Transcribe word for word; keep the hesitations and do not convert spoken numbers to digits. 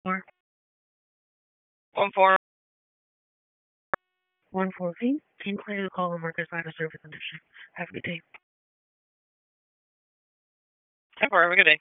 Four. One four. One four please. Can you clear the call and markers line of service condition? Have a good day. Have a good day.